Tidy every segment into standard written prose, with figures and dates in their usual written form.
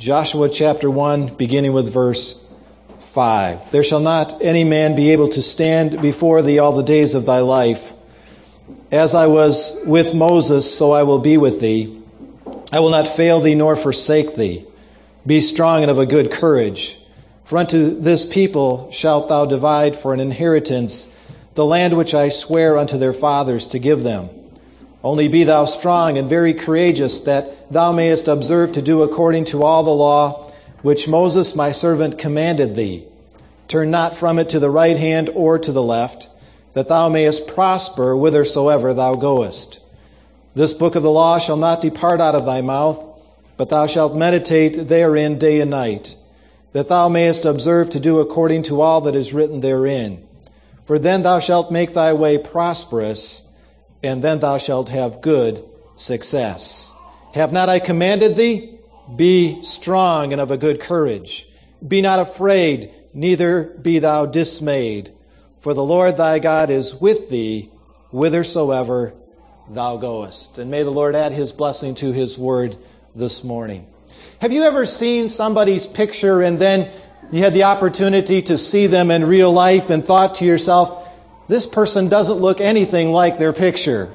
Joshua chapter 1, beginning with verse 5. There shall not any man be able to stand before thee all the days of thy life. As I was with Moses, so I will be with thee. I will not fail thee nor forsake thee. Be strong and of a good courage. For unto this people shalt thou divide for an inheritance the land which I swear unto their fathers to give them. Only be thou strong and very courageous, that thou mayest observe to do according to all the law which Moses my servant commanded thee. Turn not from it to the right hand or to the left, that thou mayest prosper whithersoever thou goest. This book of the law shall not depart out of thy mouth, but thou shalt meditate therein day and night, that thou mayest observe to do according to all that is written therein. For then thou shalt make thy way prosperous, and then thou shalt have good success. Have not I commanded thee? Be strong and of a good courage. Be not afraid, neither be thou dismayed. For the Lord thy God is with thee, whithersoever thou goest. And may the Lord add his blessing to his word this morning. Have you ever seen somebody's picture and then you had the opportunity to see them in real life and thought to yourself, this person doesn't look anything like their picture?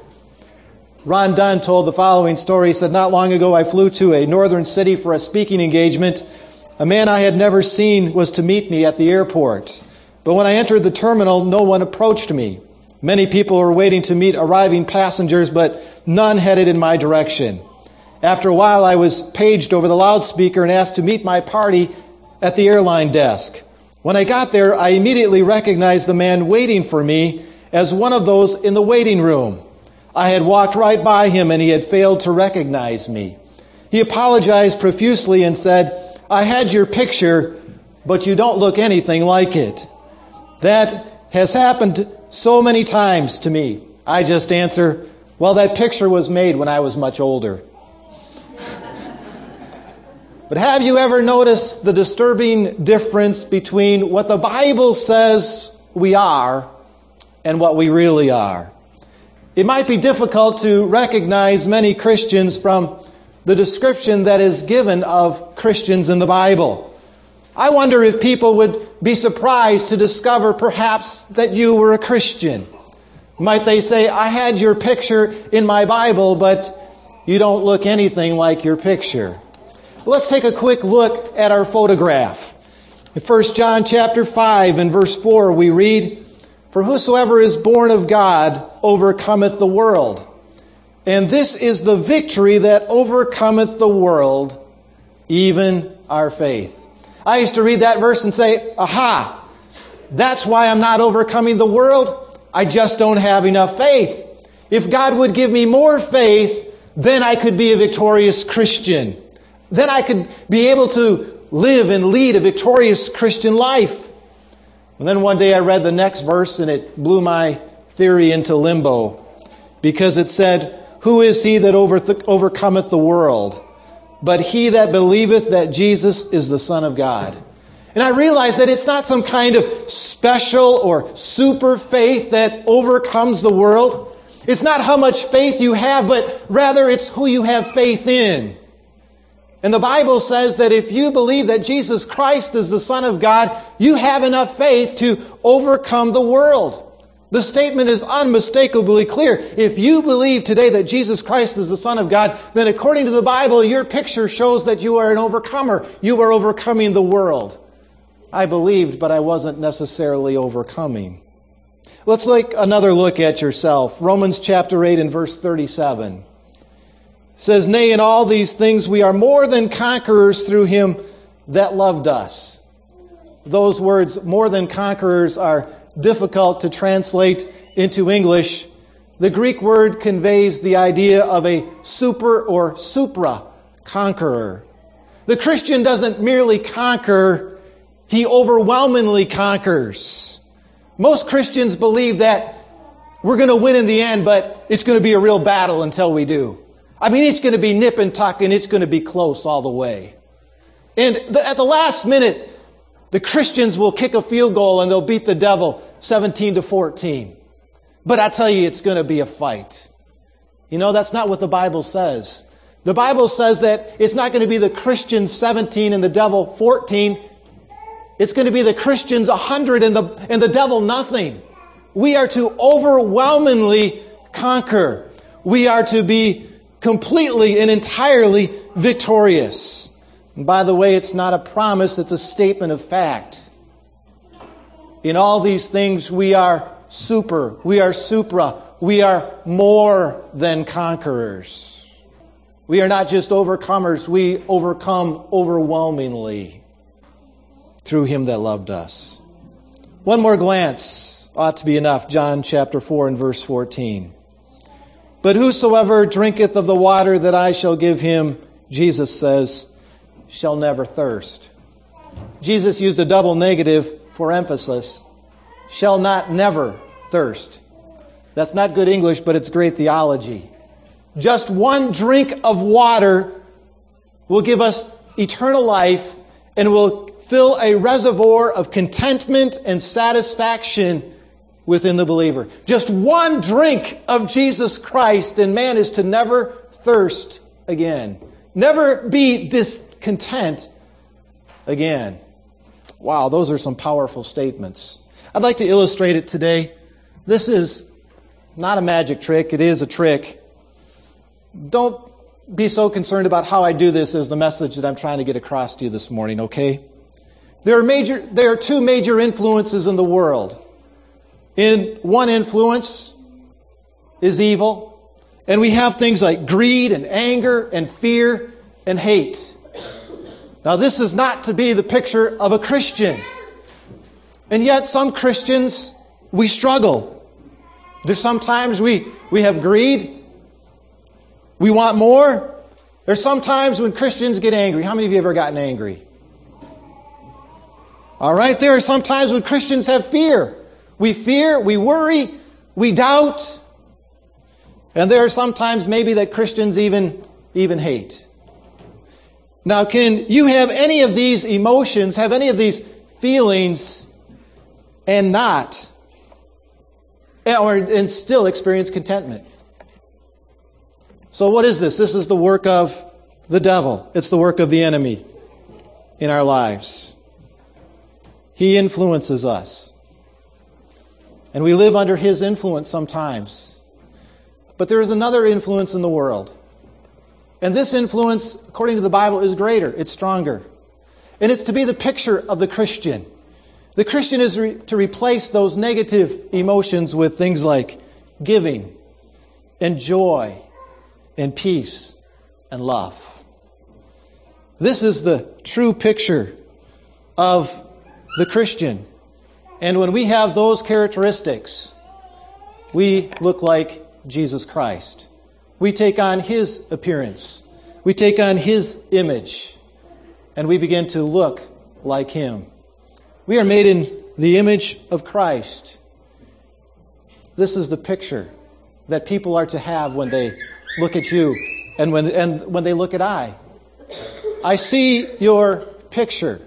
Ron Dunn told the following story. He said, not long ago I flew to a northern city for a speaking engagement. A man I had never seen was to meet me at the airport. But when I entered the terminal, no one approached me. Many people were waiting to meet arriving passengers, but none headed in my direction. After a while, I was paged over the loudspeaker and asked to meet my party at the airline desk. When I got there, I immediately recognized the man waiting for me as one of those in the waiting room. I had walked right by him and he had failed to recognize me. He apologized profusely and said, I had your picture, but you don't look anything like it. That has happened so many times to me. I just answer, well, that picture was made when I was much older. But have you ever noticed the disturbing difference between what the Bible says we are and what we really are? It might be difficult to recognize many Christians from the description that is given of Christians in the Bible. I wonder if people would be surprised to discover perhaps that you were a Christian. Might they say, I had your picture in my Bible, but you don't look anything like your picture. Let's take a quick look at our photograph. In 1 John chapter 5 and verse 4 we read, For whosoever is born of God overcometh the world. And this is the victory that overcometh the world, even our faith. I used to read that verse and say, aha, that's why I'm not overcoming the world. I just don't have enough faith. If God would give me more faith, then I could be a victorious Christian. Then I could be able to live and lead a victorious Christian life. And then one day I read the next verse and it blew my theory into limbo, because it said, Who is he that overcometh the world? But he that believeth that Jesus is the Son of God. And I realized that it's not some kind of special or super faith that overcomes the world. It's not how much faith you have, but rather it's who you have faith in. And the Bible says that if you believe that Jesus Christ is the Son of God, you have enough faith to overcome the world. The statement is unmistakably clear. If you believe today that Jesus Christ is the Son of God, then according to the Bible, your picture shows that you are an overcomer. You are overcoming the world. I believed, but I wasn't necessarily overcoming. Let's take another look at yourself. Romans chapter 8 and verse 37. Says, Nay, in all these things we are more than conquerors through him that loved us. Those words, more than conquerors, are difficult to translate into English. The Greek word conveys the idea of a super or supra conqueror. The Christian doesn't merely conquer, he overwhelmingly conquers. Most Christians believe that we're going to win in the end, but it's going to be a real battle until we do. I mean, it's going to be nip and tuck, and it's going to be close all the way. And at the last minute, the Christians will kick a field goal and they'll beat the devil 17-14. But I tell you, it's going to be a fight. You know, that's not what the Bible says. The Bible says that it's not going to be the Christians 17 and the devil 14. It's going to be the Christians 100 and the devil nothing. We are to overwhelmingly conquer. We are to be completely and entirely victorious. And by the way, it's not a promise, it's a statement of fact. In all these things, we are super, we are supra, we are more than conquerors. We are not just overcomers, we overcome overwhelmingly through Him that loved us. One more glance ought to be enough. John chapter 4 and verse 14. But whosoever drinketh of the water that I shall give him, Jesus says, shall never thirst. Jesus used a double negative for emphasis. Shall not never thirst. That's not good English, but it's great theology. Just one drink of water will give us eternal life and will fill a reservoir of contentment and satisfaction within the believer. Just one drink of Jesus Christ and man is to never thirst again. Never be discontent again. Wow, those are some powerful statements. I'd like to illustrate it today. This is not a magic trick. It is a trick. Don't be so concerned about how I do this as the message that I'm trying to get across to you this morning, okay? There are two major influences in the world. One influence is evil, and we have things like greed and anger and fear and hate. Now, this is not to be the picture of a Christian. And yet, some Christians, we struggle. There's sometimes we have greed. We want more. There's sometimes when Christians get angry. How many of you have ever gotten angry? All right, there are some times when Christians have fear. We fear, we worry, we doubt. And there are some times maybe that Christians even hate. Now, can you have any of these emotions, have any of these feelings, and and still experience contentment? So what is this? This is the work of the devil. It's the work of the enemy in our lives. He influences us. And we live under his influence sometimes. But there is another influence in the world. And this influence, according to the Bible, is greater. It's stronger. And it's to be the picture of the Christian. The Christian is to replace those negative emotions with things like giving and joy and peace and love. This is the true picture of the Christian. And when we have those characteristics, we look like Jesus Christ. We take on His appearance. We take on His image. And we begin to look like Him. We are made in the image of Christ. This is the picture that people are to have when they look at you and when they look at I. I see your picture.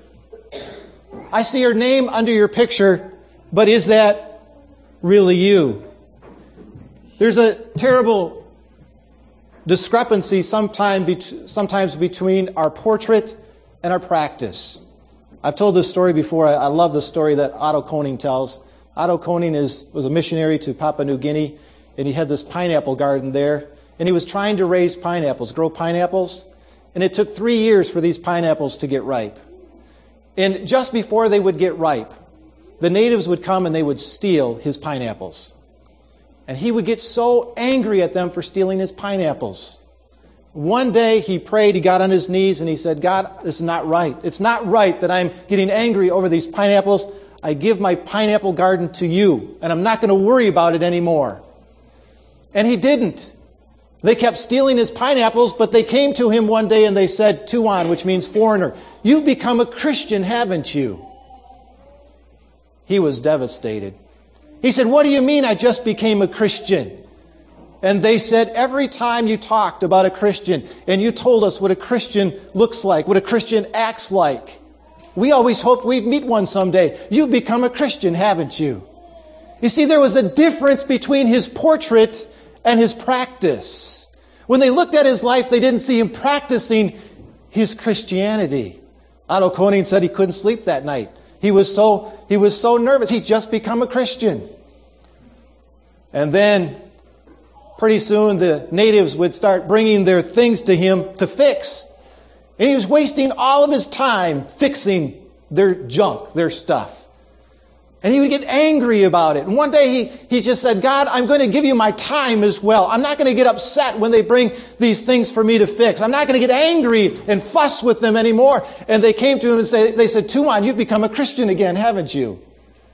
I see your name under your picture, but is that really you? There's a terrible discrepancy sometimes between our portrait and our practice. I've told this story before. I love the story that Otto Koning tells. Otto Koning was a missionary to Papua New Guinea, and he had this pineapple garden there, and he was trying to raise pineapples, grow pineapples, and it took 3 years for these pineapples to get ripe. And just before they would get ripe, the natives would come and they would steal his pineapples. And he would get so angry at them for stealing his pineapples. One day he prayed, he got on his knees and he said, God, this is not right. It's not right that I'm getting angry over these pineapples. I give my pineapple garden to you, and I'm not going to worry about it anymore. And he didn't. They kept stealing his pineapples, but they came to him one day and they said, Tuan, which means foreigner, you've become a Christian, haven't you? He was devastated. He said, what do you mean I just became a Christian? And they said, every time you talked about a Christian and you told us what a Christian looks like, what a Christian acts like, we always hoped we'd meet one someday. You've become a Christian, haven't you? You see, there was a difference between his portrait and his practice. When they looked at his life, they didn't see him practicing his Christianity. Otto Koning said he couldn't sleep that night. He was so nervous. He'd just become a Christian. And then, pretty soon, the natives would start bringing their things to him to fix. And he was wasting all of his time fixing their junk, their stuff. And he would get angry about it. And one day he just said, God, I'm going to give you my time as well. I'm not going to get upset when they bring these things for me to fix. I'm not going to get angry and fuss with them anymore. And they came to him and they said, Tuan, you've become a Christian again, haven't you?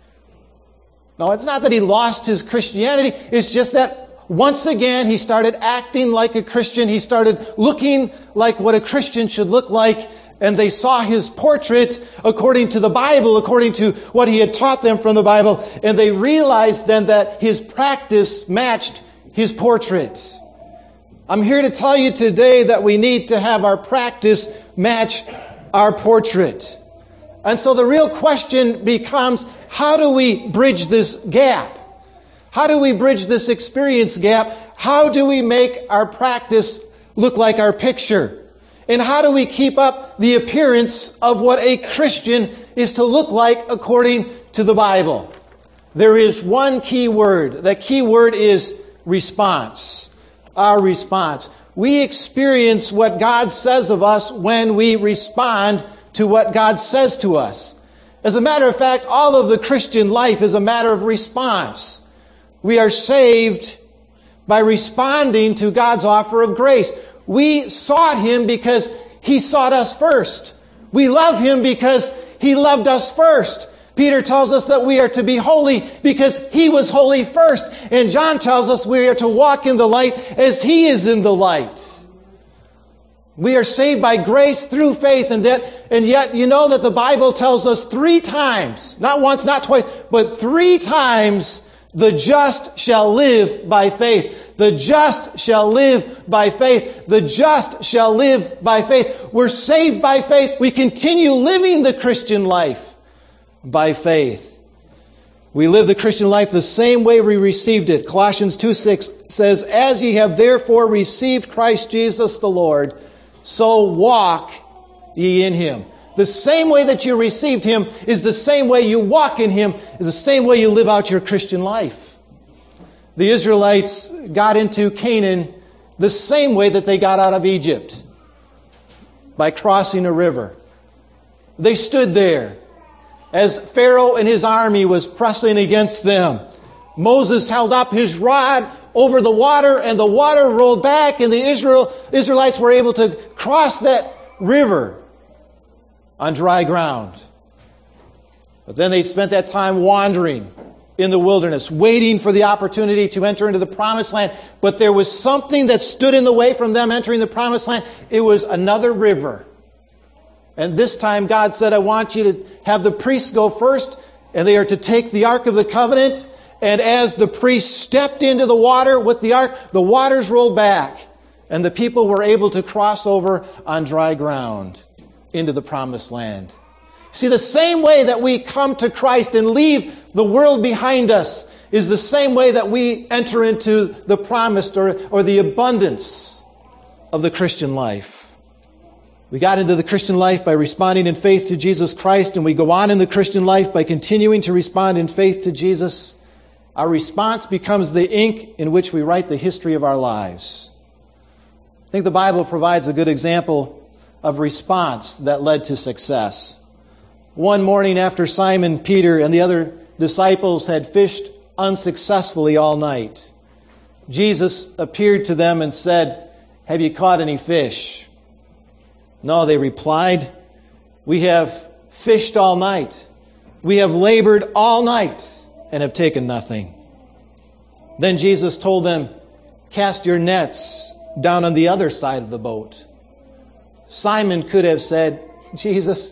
No, it's not that he lost his Christianity. It's just that once again he started acting like a Christian. He started looking like what a Christian should look like. And they saw his portrait according to the Bible, according to what he had taught them from the Bible. And they realized then that his practice matched his portrait. I'm here to tell you today that we need to have our practice match our portrait. And so the real question becomes, how do we bridge this gap? How do we bridge this experience gap? How do we make our practice look like our picture? And how do we keep up the appearance of what a Christian is to look like according to the Bible? There is one key word. That key word is response. Our response. We experience what God says of us when we respond to what God says to us. As a matter of fact, all of the Christian life is a matter of response. We are saved by responding to God's offer of grace. We sought Him because He sought us first. We love Him because He loved us first. Peter tells us that we are to be holy because He was holy first. And John tells us we are to walk in the light as He is in the light. We are saved by grace through faith, and yet you know that the Bible tells us 3 times, not once, not twice, but 3 times, the just shall live by faith. The just shall live by faith. The just shall live by faith. We're saved by faith. We continue living the Christian life by faith. We live the Christian life the same way we received it. Colossians 2:6 says, as ye have therefore received Christ Jesus the Lord, so walk ye in Him. The same way that you received Him is the same way you walk in Him, is the same way you live out your Christian life. The Israelites got into Canaan the same way that they got out of Egypt, by crossing a river. They stood there as Pharaoh and his army was pressing against them. Moses held up his rod over the water, and the water rolled back, and the Israelites were able to cross that river on dry ground. But then they spent that time wandering in the wilderness, waiting for the opportunity to enter into the promised land. But there was something that stood in the way from them entering the promised land. It was another river. And this time God said, I want you to have the priests go first, and they are to take the Ark of the Covenant. And as the priests stepped into the water with the ark, the waters rolled back, and the people were able to cross over on dry ground into the promised land. See, the same way that we come to Christ and leave the world behind us is the same way that we enter into the promised or the abundance of the Christian life. We got into the Christian life by responding in faith to Jesus Christ, and we go on in the Christian life by continuing to respond in faith to Jesus. Our response becomes the ink in which we write the history of our lives. I think the Bible provides a good example of response that led to success. One morning after Simon Peter and the other disciples had fished unsuccessfully all night, Jesus appeared to them and said, have you caught any fish? No, they replied, we have fished all night. We have labored all night and have taken nothing. Then Jesus told them, cast your nets down on the other side of the boat. Simon could have said, Jesus,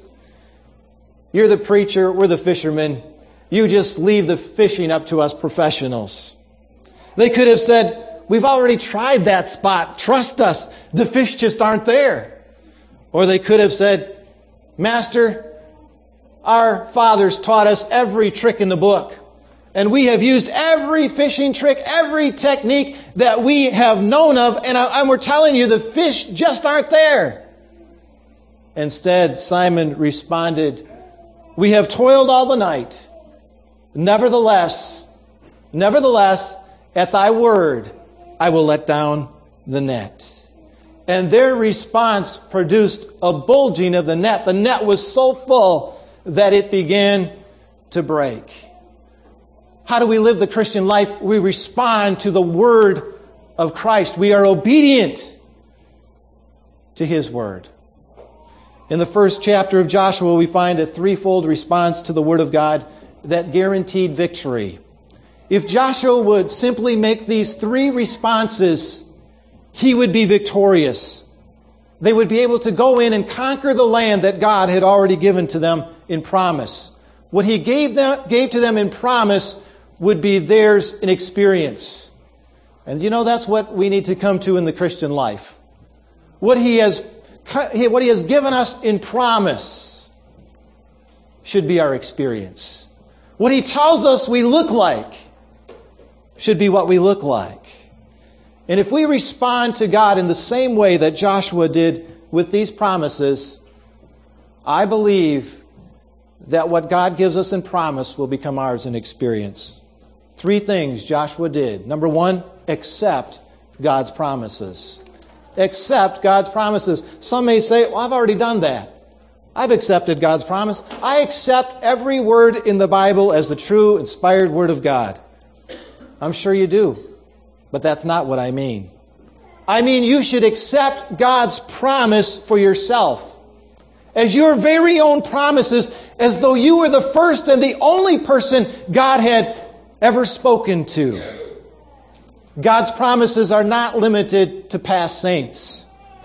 you're the preacher, we're the fishermen. You just leave the fishing up to us professionals. They could have said, we've already tried that spot. Trust us. The fish just aren't there. Or they could have said, Master, our fathers taught us every trick in the book, And we have used every fishing trick, every technique that we have known of, and we're telling you the fish just aren't there. Instead, Simon responded, "We have toiled all the night. Nevertheless, at thy word, I will let down the net." And their response produced a bulging of the net. The net was so full that it began to break. How do we live the Christian life? We respond to the word of Christ. We are obedient to His word. In the first chapter of Joshua, we find a threefold response to the word of God that guaranteed victory. If Joshua would simply make these three responses, he would be victorious. They would be able to go in and conquer the land that God had already given to them in promise. What He gave to them in promise would be theirs in experience. And that's what we need to come to in the Christian life. What He has given us in promise should be our experience. What He tells us we look like should be what we look like. And if we respond to God in the same way that Joshua did with these promises, I believe that what God gives us in promise will become ours in experience. Three things Joshua did. Number one, accept God's promises. Accept God's promises. Some may say, "Well, I've already done that. I've accepted God's promise. I accept every word in the Bible as the true, inspired Word of God." I'm sure you do. But that's not what I mean. I mean, you should accept God's promise for yourself as your very own promises, as though you were the first and the only person God had ever spoken to. God's promises are not limited to past saints.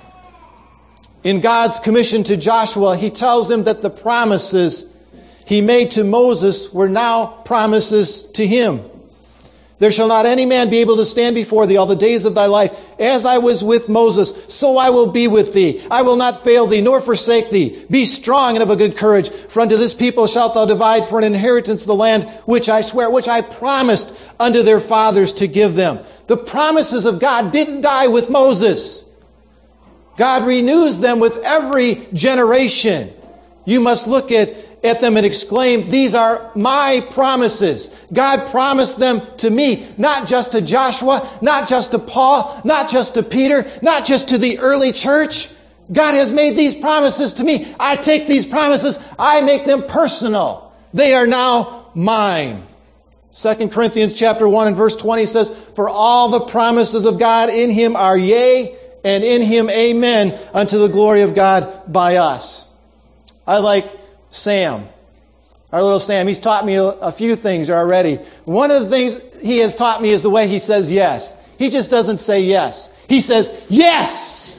In God's commission to Joshua, He tells him that the promises He made to Moses were now promises to him. "There shall not any man be able to stand before thee all the days of thy life. As I was with Moses, so I will be with thee. I will not fail thee, nor forsake thee. Be strong and of a good courage. For unto this people shalt thou divide for an inheritance the land which I swear, which I promised unto their fathers to give them." The promises of God didn't die with Moses. God renews them with every generation. You must look at them and exclaim, "These are my promises." God promised them to me, not just to Joshua, not just to Paul, not just to Peter, not just to the early church. God has made these promises to me. I take these promises, I make them personal. They are now mine. 2 Corinthians chapter 1 and verse 20 says, "For all the promises of God in Him are yea, and in Him amen, unto the glory of God by us." I like Sam, our little Sam. He's taught me a few things already. One of the things he has taught me is the way he says yes. He just doesn't say yes. He says, "Yes!"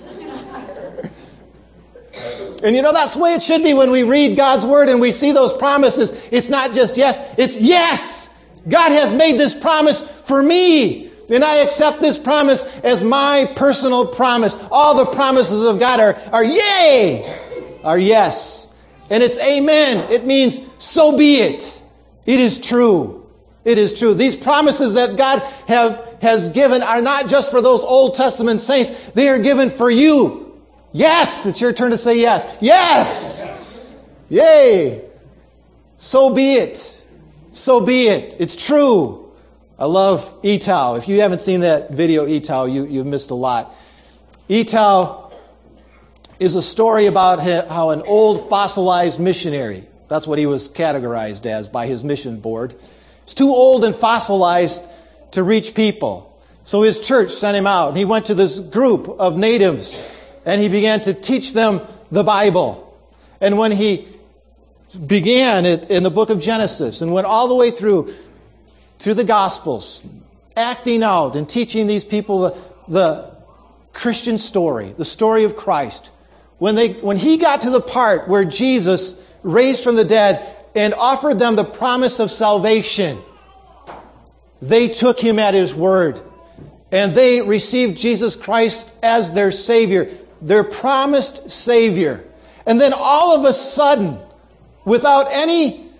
And that's the way it should be when we read God's Word and we see those promises. It's not just yes, it's yes! God has made this promise for me. And I accept this promise as my personal promise. All the promises of God are yay! Are yes. And it's amen. It means so be it. It is true. It is true. These promises that God has given are not just for those Old Testament saints. They are given for you. Yes! It's your turn to say yes. Yes! Yay! So be it. So be it. It's true. I love Etau. If you haven't seen that video, Etau, you've missed a lot. Etau is a story about how an old fossilized missionary, that's what he was categorized as by his mission board, is too old and fossilized to reach people. So his church sent him out. He went to this group of natives and he began to teach them the Bible. And when he began it in the book of Genesis and went all the way through the Gospels, acting out and teaching these people the Christian story, the story of Christ. When he got to the part where Jesus raised from the dead and offered them the promise of salvation, they took him at his word. And they received Jesus Christ as their Savior, their promised Savior. And then all of a sudden, without any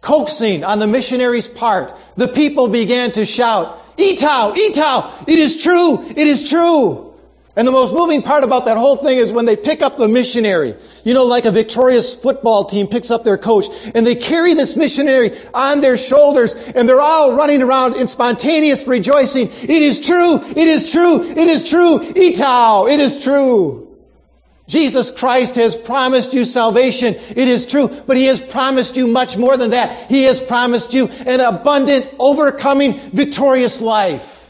coaxing on the missionaries' part, the people began to shout, "Itau, Itau, it is true, it is true." And the most moving part about that whole thing is when they pick up the missionary, like a victorious football team picks up their coach, and they carry this missionary on their shoulders, and they're all running around in spontaneous rejoicing. It is true, it is true, it is true, Itau, it is true. Jesus Christ has promised you salvation. It is true, but He has promised you much more than that. He has promised you an abundant, overcoming, victorious life.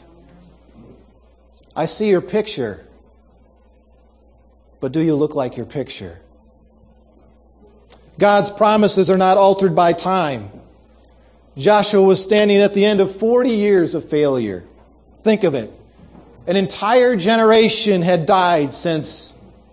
I see your picture. But do you look like your picture? God's promises are not altered by time. Joshua was standing at the end of 40 years of failure. Think of it. An entire generation had died since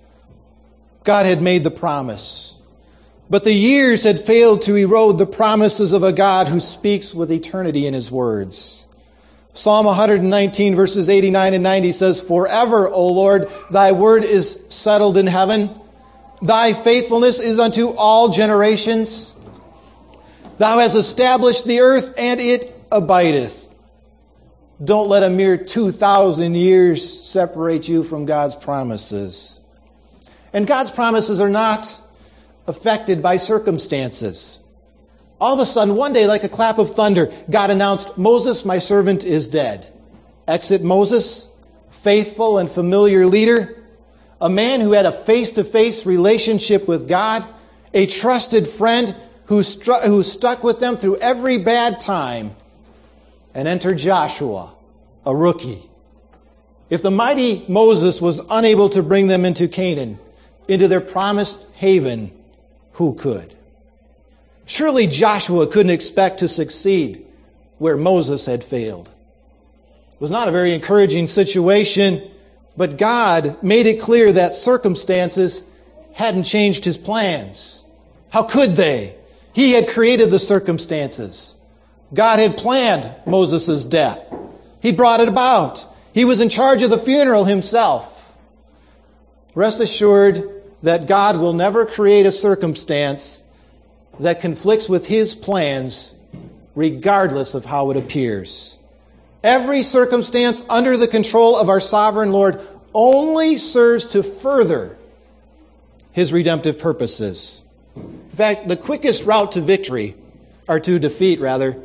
God had made the promise. But the years had failed to erode the promises of a God who speaks with eternity in His words. Psalm 119 verses 89 and 90 says, "Forever, O Lord, Thy word is settled in heaven. Thy faithfulness is unto all generations. Thou hast established the earth, and it abideth." Don't let a mere 2,000 years separate you from God's promises. And God's promises are not affected by circumstances. All of a sudden, one day, like a clap of thunder, God announced, "Moses, my servant, is dead." Exit Moses, faithful and familiar leader, a man who had a face-to-face relationship with God, a trusted friend who stuck with them through every bad time. And enter Joshua, a rookie. If the mighty Moses was unable to bring them into Canaan, into their promised haven, who could? Surely Joshua couldn't expect to succeed where Moses had failed. It was not a very encouraging situation, but God made it clear that circumstances hadn't changed His plans. How could they? He had created the circumstances. God had planned Moses' death. He brought it about. He was in charge of the funeral Himself. Rest assured that God will never create a circumstance that conflicts with His plans, regardless of how it appears. Every circumstance under the control of our sovereign Lord only serves to further His redemptive purposes. In fact, the quickest route to victory, or to defeat rather,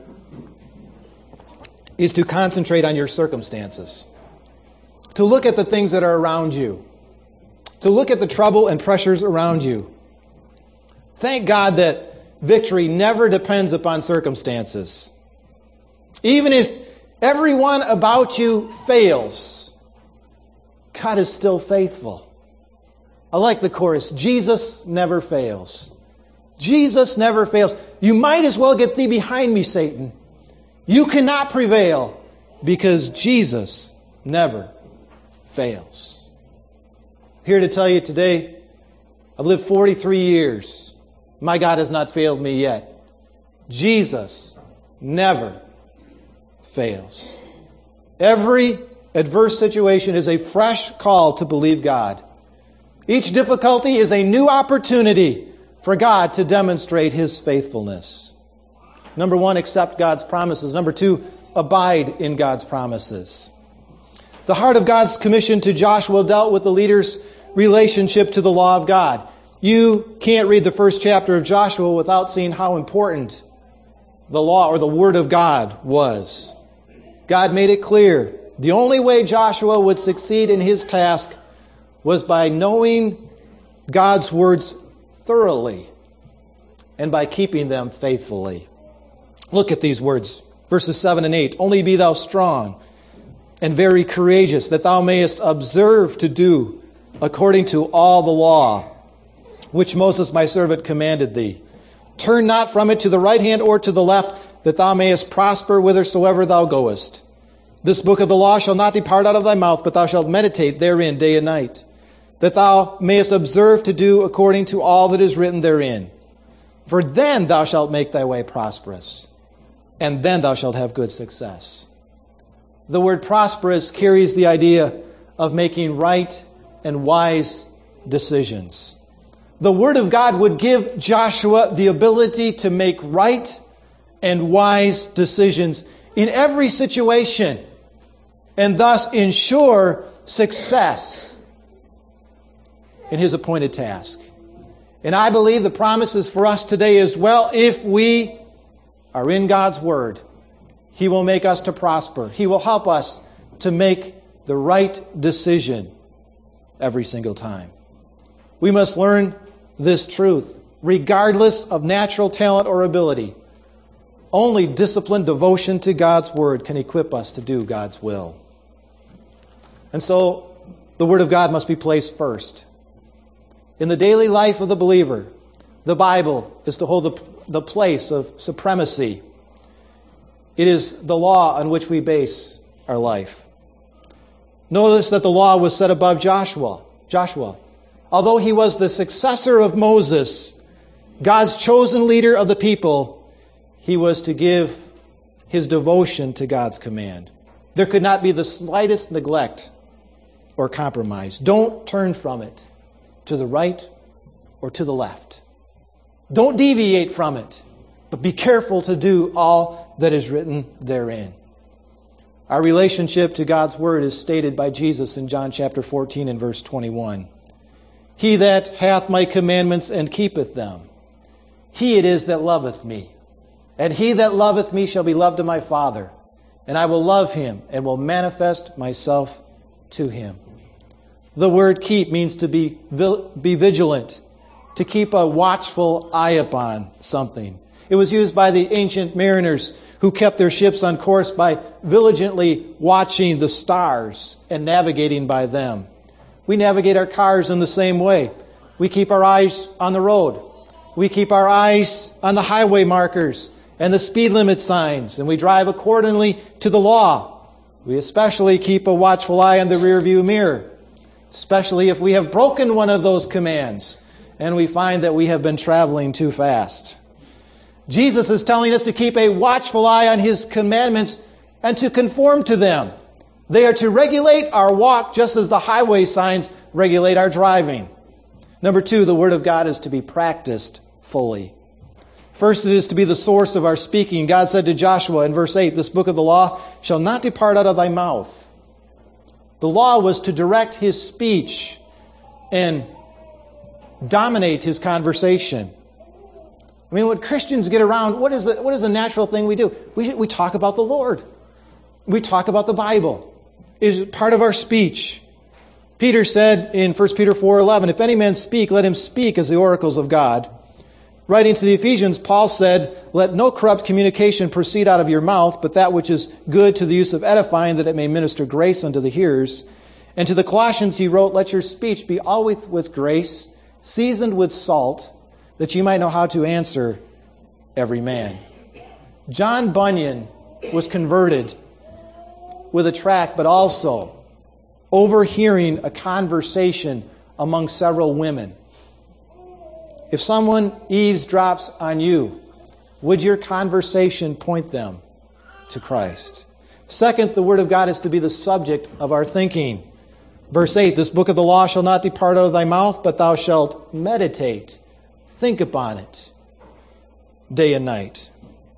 is to concentrate on your circumstances. To look at the things that are around you. To look at the trouble and pressures around you. Thank God that victory never depends upon circumstances. Even if everyone about you fails, God is still faithful. I like the chorus, Jesus never fails. Jesus never fails. You might as well get thee behind me, Satan. You cannot prevail because Jesus never fails. Here to tell you today, I've lived 43 years. My God has not failed me yet. Jesus never fails. Every adverse situation is a fresh call to believe God. Each difficulty is a new opportunity for God to demonstrate His faithfulness. Number one, accept God's promises. Number two, abide in God's promises. The heart of God's commission to Joshua dealt with the leader's relationship to the law of God. You can't read the first chapter of Joshua without seeing how important the law or the Word of God was. God made it clear. The only way Joshua would succeed in his task was by knowing God's words thoroughly and by keeping them faithfully. Look at these words, verses 7 and 8. "Only be thou strong and very courageous, that thou mayest observe to do according to all the law which Moses my servant commanded thee. Turn not from it to the right hand or to the left, that thou mayest prosper whithersoever thou goest. This book of the law shall not depart out of thy mouth, but thou shalt meditate therein day and night, that thou mayest observe to do according to all that is written therein. For then thou shalt make thy way prosperous, and then thou shalt have good success." The word prosperous carries the idea of making right and wise decisions. The Word of God would give Joshua the ability to make right and wise decisions in every situation, and thus ensure success in His appointed task. And I believe the promise is for us today as well. If we are in God's Word, He will make us to prosper. He will help us to make the right decision every single time. We must learn this truth, regardless of natural talent or ability. Only disciplined devotion to God's Word can equip us to do God's will. And so, the Word of God must be placed first. In the daily life of the believer, the Bible is to hold the place of supremacy. It is the law on which we base our life. Notice that the law was set above Joshua. Although he was the successor of Moses, God's chosen leader of the people, he was to give his devotion to God's command. There could not be the slightest neglect or compromise. Don't turn from it to the right or to the left. Don't deviate from it, but be careful to do all that is written therein. Our relationship to God's Word is stated by Jesus in John chapter 14 and verse 21. He that hath my commandments and keepeth them, he it is that loveth me. And he that loveth me shall be loved of my Father, and I will love him and will manifest myself to him. The word keep means to be vigilant, to keep a watchful eye upon something. It was used by the ancient mariners who kept their ships on course by diligently watching the stars and navigating by them. We navigate our cars in the same way. We keep our eyes on the road. We keep our eyes on the highway markers and the speed limit signs, and we drive accordingly to the law. We especially keep a watchful eye on the rearview mirror, especially if we have broken one of those commands and we find that we have been traveling too fast. Jesus is telling us to keep a watchful eye on His commandments and to conform to them. They are to regulate our walk just as the highway signs regulate our driving. Number 2, the Word of God is to be practiced fully. First, it is to be the source of our speaking. God said to Joshua in verse 8, this book of the law shall not depart out of thy mouth. The law was to direct his speech and dominate his conversation. I mean, when Christians get around, what is the natural thing we do? We talk about the Lord. We talk about the Bible. It is part of our speech. Peter said in 1 Peter 4:11, if any man speak, let him speak as the oracles of God. Writing to the Ephesians, Paul said, let no corrupt communication proceed out of your mouth, but that which is good to the use of edifying, that it may minister grace unto the hearers. And to the Colossians he wrote, let your speech be always with grace, seasoned with salt, that you might know how to answer every man. John Bunyan was converted with a tract, but also overhearing a conversation among several women. If someone eavesdrops on you, would your conversation point them to Christ? Second, the Word of God is to be the subject of our thinking. Verse 8, this book of the law shall not depart out of thy mouth, but thou shalt meditate. Think upon it day and night.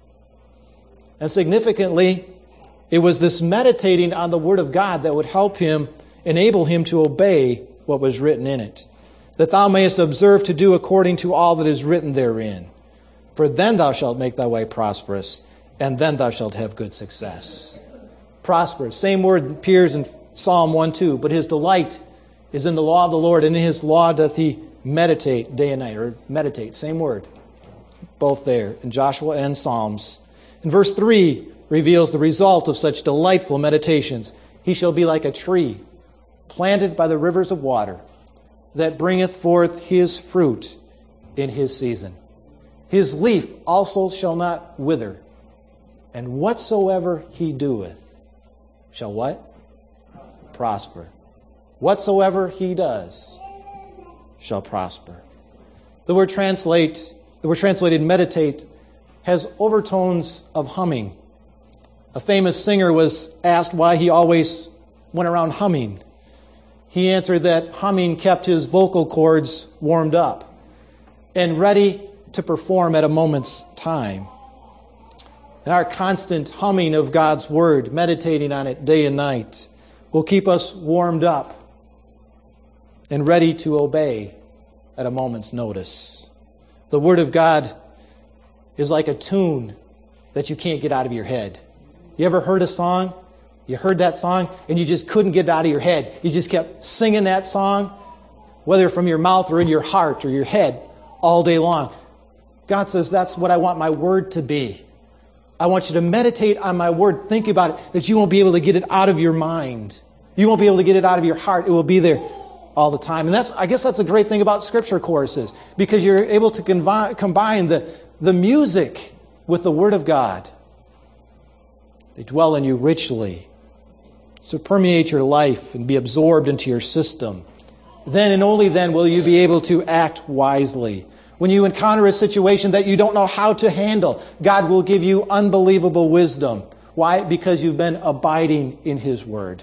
And significantly, it was this meditating on the Word of God that would help him, enable him to obey what was written in it, that thou mayest observe to do according to all that is written therein. For then thou shalt make thy way prosperous, and then thou shalt have good success. Prosperous. Same word appears in Psalm 1:2, but his delight is in the law of the Lord, and in his law doth he meditate day and night, or meditate, same word, both there in Joshua and Psalms. And verse 3 reveals the result of such delightful meditations. He shall be like a tree planted by the rivers of water, that bringeth forth his fruit in his season. His leaf also shall not wither, and whatsoever he doeth shall what? Prosper. Whatsoever he does shall prosper. The word translated meditate has overtones of humming. A famous singer was asked why he always went around humming. He answered that humming kept his vocal cords warmed up and ready to perform at a moment's time. And our constant humming of God's Word, meditating on it day and night, will keep us warmed up and ready to obey at a moment's notice. The Word of God is like a tune that you can't get out of your head. You ever heard a song? You heard that song and you just couldn't get it out of your head. You just kept singing that song, whether from your mouth or in your heart or your head, all day long. God says, that's what I want my Word to be. I want you to meditate on my Word. Think about it, that you won't be able to get it out of your mind. You won't be able to get it out of your heart. It will be there all the time. And I guess that's a great thing about Scripture courses, because you're able to combine the music with the Word of God. They dwell in you richly. So permeate your life and be absorbed into your system. Then and only then will you be able to act wisely. When you encounter a situation that you don't know how to handle, God will give you unbelievable wisdom. Why? Because you've been abiding in His Word.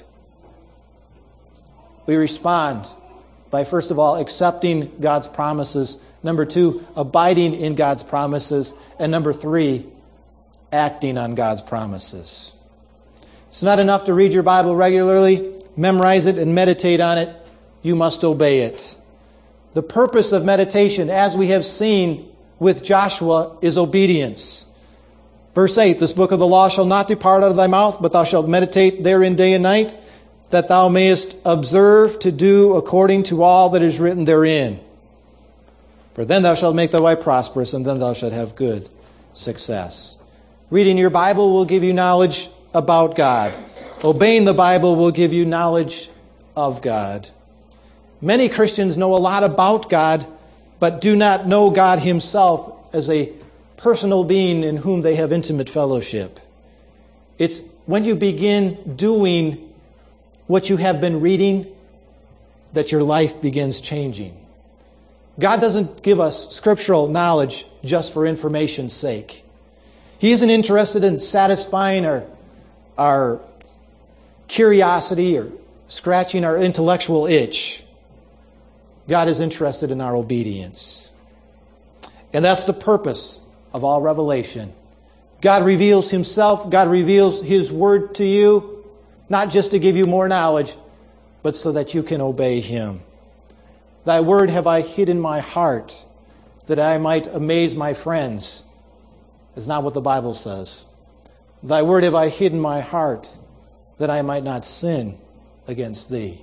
We respond by, first of all, accepting God's promises. Number 2, abiding in God's promises. And number 3, acting on God's promises. It's not enough to read your Bible regularly, memorize it, and meditate on it. You must obey it. The purpose of meditation, as we have seen with Joshua, is obedience. Verse 8, this book of the law shall not depart out of thy mouth, but thou shalt meditate therein day and night, that thou mayest observe to do according to all that is written therein. For then thou shalt make thy way prosperous, and then thou shalt have good success. Reading your Bible will give you knowledge about God. Obeying the Bible will give you knowledge of God. Many Christians know a lot about God, but do not know God Himself as a personal being in whom they have intimate fellowship. It's when you begin doing what you have been reading that your life begins changing. God doesn't give us scriptural knowledge just for information's sake. He isn't interested in satisfying our curiosity or scratching our intellectual itch. God is interested in our obedience. And that's the purpose of all revelation. God reveals Himself, God reveals His Word to you, not just to give you more knowledge, but so that you can obey Him. Thy word have I hid in my heart, that I might amaze my friends. Is not what the Bible says. Thy word have I hid in my heart, that I might not sin against Thee.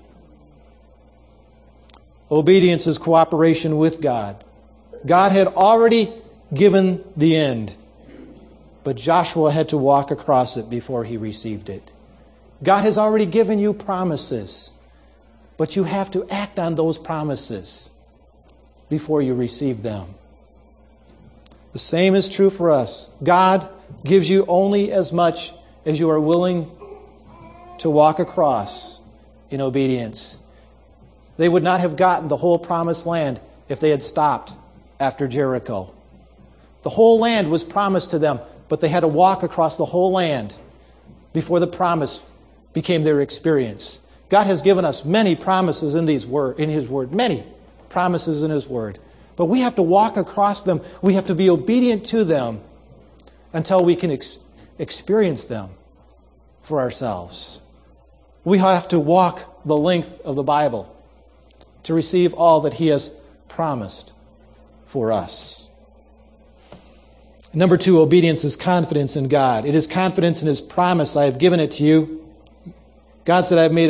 Obedience is cooperation with God. God had already given the end, but Joshua had to walk across it before he received it. God has already given you promises, but you have to act on those promises before you receive them. The same is true for us. God gives you only as much as you are willing to walk across in obedience. They would not have gotten the whole promised land if they had stopped after Jericho. The whole land was promised to them, but they had to walk across the whole land before the promise became their experience. God has given us many promises in His Word, many promises in His Word. But we have to walk across them. We have to be obedient to them until we can experience them for ourselves. We have to walk the length of the Bible to receive all that He has promised for us. Number 2, obedience is confidence in God. It is confidence in His promise. I have given it to you. God said, I've made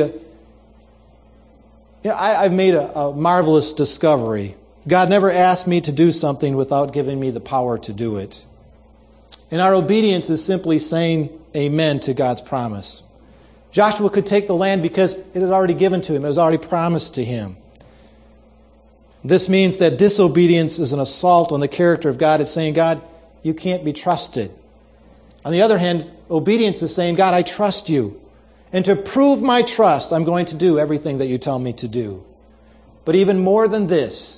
a marvelous discovery. God never asked me to do something without giving me the power to do it. And our obedience is simply saying amen to God's promise. Joshua could take the land because it was already given to him. It was already promised to him. This means that disobedience is an assault on the character of God. It's saying, God, you can't be trusted. On the other hand, obedience is saying, God, I trust you. And to prove my trust, I'm going to do everything that you tell me to do. But even more than this,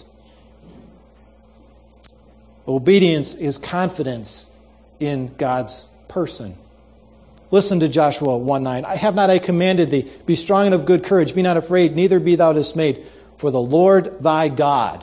obedience is confidence in God's person. Listen to Joshua 1:9. Have not I commanded thee, be strong and of good courage, be not afraid, neither be thou dismayed. For the Lord thy God,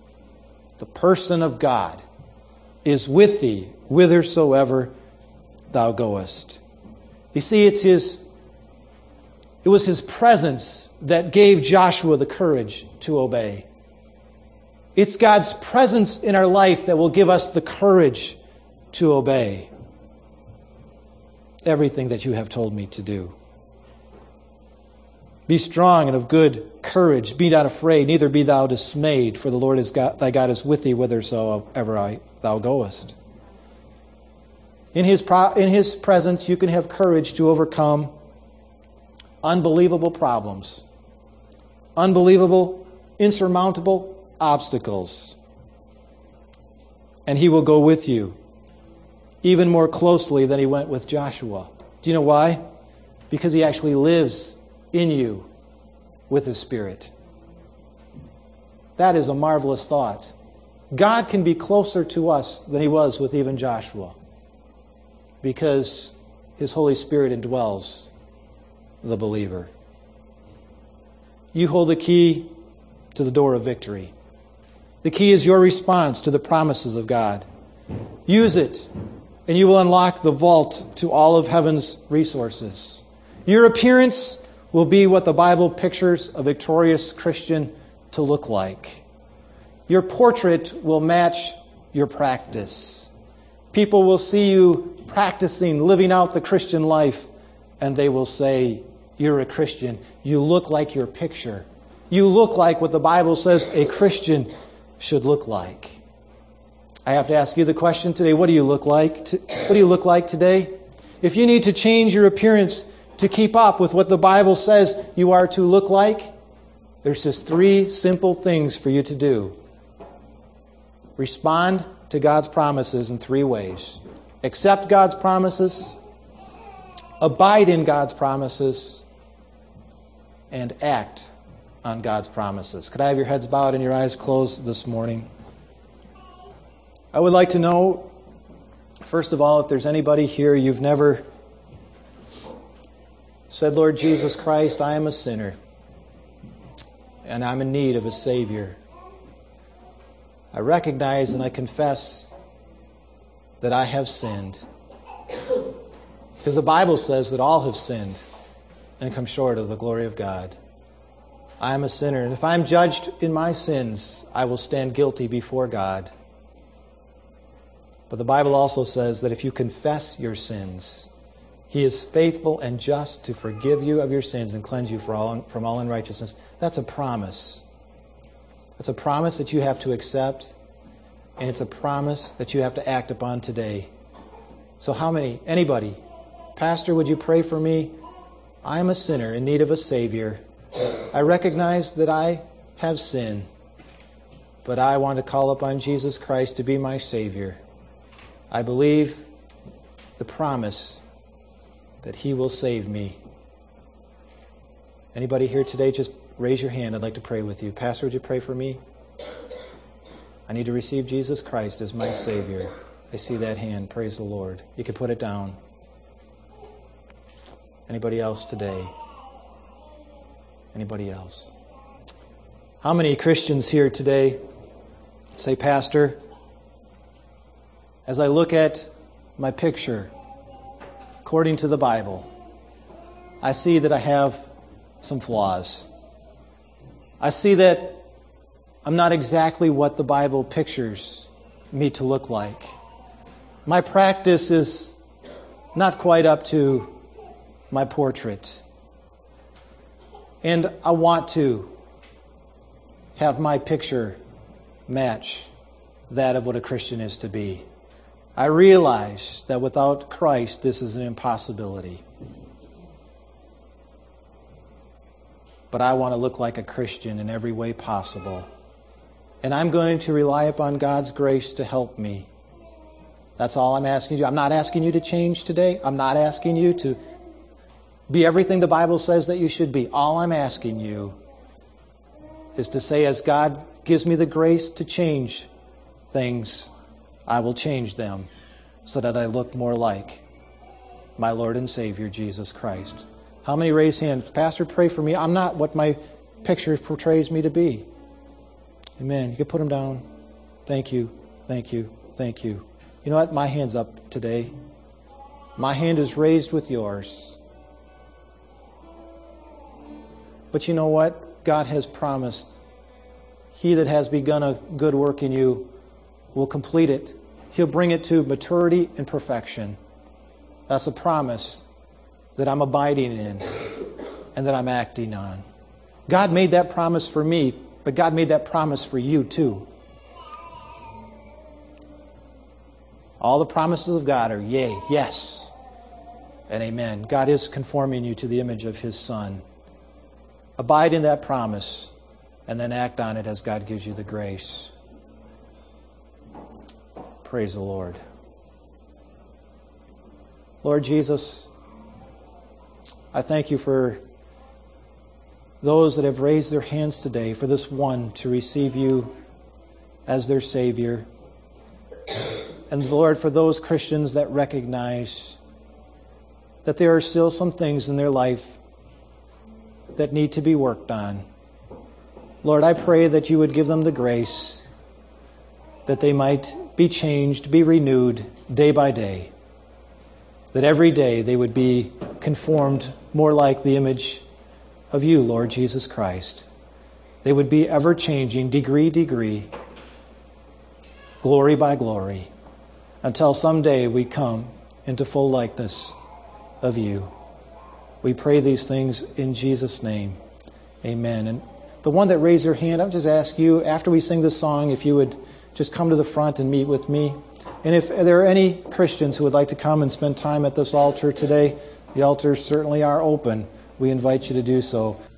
the person of God, is with thee whithersoever thou goest. You see, it was his presence that gave Joshua the courage to obey. It's God's presence in our life that will give us the courage to obey everything that you have told me to do. Be strong and of good courage. Be not afraid, neither be thou dismayed, for the Lord thy God is with thee whithersoever thou goest. In His presence, you can have courage to overcome unbelievable problems, unbelievable, insurmountable obstacles. And He will go with you even more closely than He went with Joshua. Do you know why? Because He actually lives in you with His Spirit. That is a marvelous thought. God can be closer to us than He was with even Joshua because His Holy Spirit indwells the believer. You hold the key to the door of victory. The key is your response to the promises of God. Use it, and you will unlock the vault to all of heaven's resources. Your appearance will be what the Bible pictures a victorious Christian to look like. Your portrait will match your practice. People will see you practicing, living out the Christian life, and they will say, "You're a Christian. You look like your picture. You look like what the Bible says a Christian should look like." I have to ask you the question today, what do you look like? What do you look like today? If you need to change your appearance to keep up with what the Bible says you are to look like, there's just 3 simple things for you to do. Respond to God's promises in 3 ways. Accept God's promises, abide in God's promises, and act on God's promises. Could I have your heads bowed and your eyes closed this morning? I would like to know, first of all, if there's anybody here you've never said, "Lord Jesus Christ, I am a sinner, and I'm in need of a Savior. I recognize and I confess that I have sinned." Because the Bible says that all have sinned and come short of the glory of God. I am a sinner, and if I'm judged in my sins, I will stand guilty before God. But the Bible also says that if you confess your sins, He is faithful and just to forgive you of your sins and cleanse you from all unrighteousness. That's a promise. That's a promise that you have to accept, and it's a promise that you have to act upon today. So how many? Anybody? "Pastor, would you pray for me? I am a sinner in need of a Savior. I recognize that I have sinned, but I want to call upon Jesus Christ to be my Savior. I believe the promise that He will save me." Anybody here today, just raise your hand. I'd like to pray with you. "Pastor, would you pray for me? I need to receive Jesus Christ as my Savior." I see that hand. Praise the Lord. You can put it down. Anybody else today? Anybody else? How many Christians here today say, "Pastor, as I look at my picture, according to the Bible, I see that I have some flaws. I see that I'm not exactly what the Bible pictures me to look like. My practice is not quite up to my portrait. And I want to have my picture match that of what a Christian is to be. I realize that without Christ, this is an impossibility. But I want to look like a Christian in every way possible. And I'm going to rely upon God's grace to help me. That's all I'm asking you. I'm not asking you to change today. I'm not asking you to be everything the Bible says that you should be. All I'm asking you is to say, as God gives me the grace to change things, I will change them so that I look more like my Lord and Savior, Jesus Christ. How many raise hands? "Pastor, pray for me. I'm not what my picture portrays me to be." Amen. You can put them down. Thank you. Thank you. Thank you. You know what? My hand's up today. My hand is raised with yours. But you know what? God has promised. He that has begun a good work in you will complete it. He'll bring it to maturity and perfection. That's a promise that I'm abiding in and that I'm acting on. God made that promise for me, but God made that promise for you too. All the promises of God are yea, yes, and amen. God is conforming you to the image of His Son. Abide in that promise and then act on it as God gives you the grace. Praise the Lord. Lord Jesus, I thank you for those that have raised their hands today, for this one to receive you as their Savior. And Lord, for those Christians that recognize that there are still some things in their life that need to be worked on. Lord, I pray that you would give them the grace that they might be changed, be renewed day by day. That every day they would be conformed more like the image of you, Lord Jesus Christ. They would be ever changing, degree, glory by glory, until someday we come into full likeness of you. We pray these things in Jesus' name. Amen. And the one that raised their hand, I'll just ask you, after we sing this song, if you would just come to the front and meet with me. And if there are any Christians who would like to come and spend time at this altar today, the altars certainly are open. We invite you to do so.